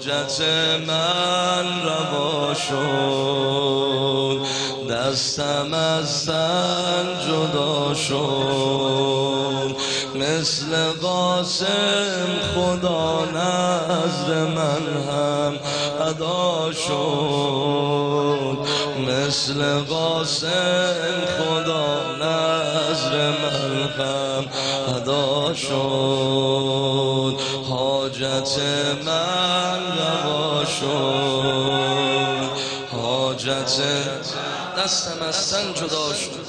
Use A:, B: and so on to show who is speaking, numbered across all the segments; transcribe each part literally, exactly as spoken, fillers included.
A: حاجت من روا شد، دستم از تن جدا شد. مثل قاسم خدا نزد من هم ادا شد، مثل قاسم خدا نزد من هم ادا شد. حاجت من روا شد، حاجت دستم از تن جدا شد،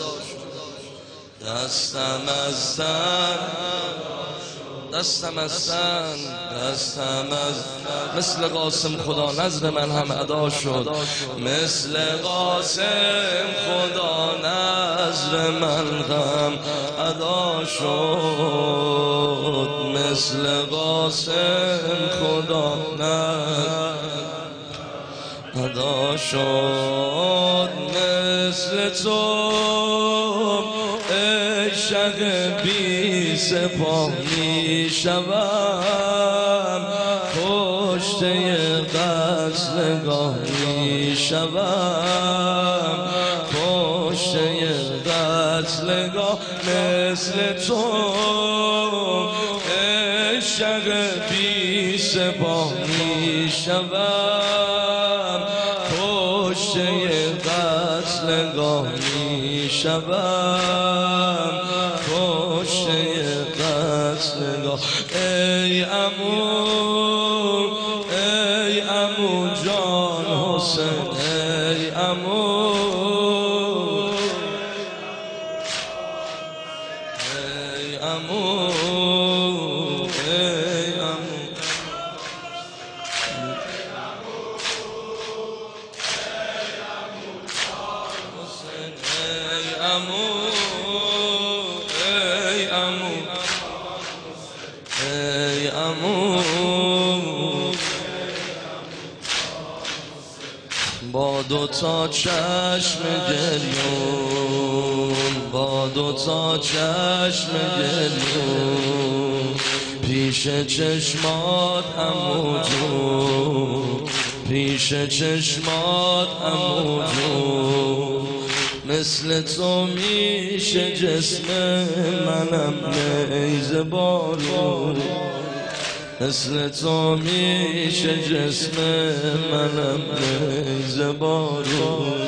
A: دستم از تن دستم از تن دستم از مثل قاسم خدا نزد من هم ادا شد، مثل قاسم خدا نزد من هم ادا شد، مثل قاسم خدا نزد ادا شد. مثل تو ای شق بی سپاه می شوم، کشته قتلگاه می شوم، کشته قتلگاه. مثل تو ای شق بی سپاه می شوم، کشته قتلگاه می شوم، کشته قتلگاه. ای عمو ای عمو جان حسین، ای عمو ای عمو ای عمو ای عمو با دو تا چشم گریون، با دو تا چشم گریون، پیش چشمات عمو جون، پیش چشمات عمو جون. مثل تو میشه جسم منم نیزه بارون، مثل تو میشه جسم منم نیزه بارون.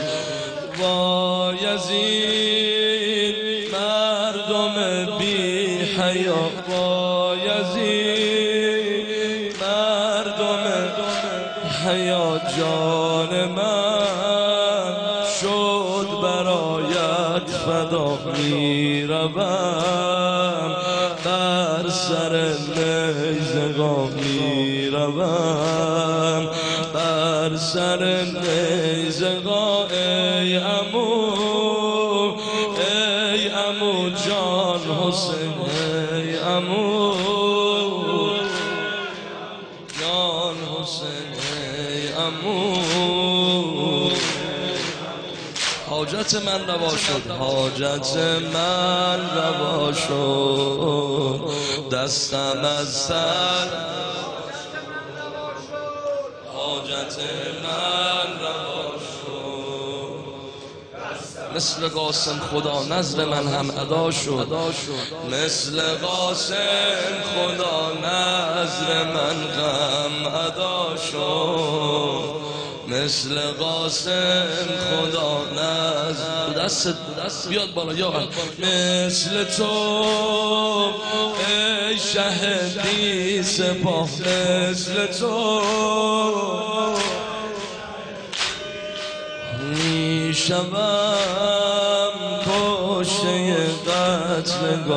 A: بایزید مردم بی حیا، بایزید مردم حیا. جان من شد برایت فدا، میروم بر سر نیزگاه، میروم بر سر نیزگاه. ای عمو ای عمو جان حسین، ای عمو جان حسین، ای عمو. حاجت من روا شد، حاجت من روا شد، دستم از سر حاجت من روا شد، مثل قاسم خدا نزد من هم ادا شد، مثل قاسم خدا نزد من هم ادا شد، مثل قاسم خدا نزد دست بیاد بالا یا مثل تو ای شهدی سپاه، مثل تو می شوم کشته قتلگاه.